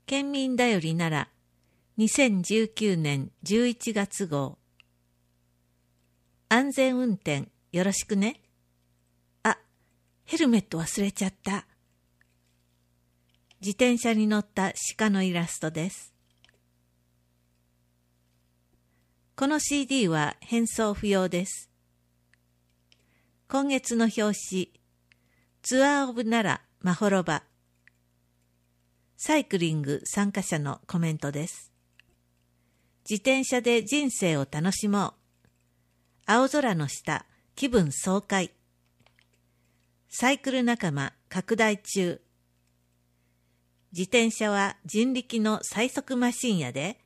県民だよりなら2019年11月号。安全運転よろしくね。あ、ヘルメット忘れちゃった。自転車に乗った鹿のイラストです。この CD は返送不要です。今月の表紙、ツアーオブ奈良まほろば。サイクリング参加者のコメントです。自転車で人生を楽しもう。青空の下、気分爽快。サイクル仲間拡大中。自転車は人力の最速マシンやで、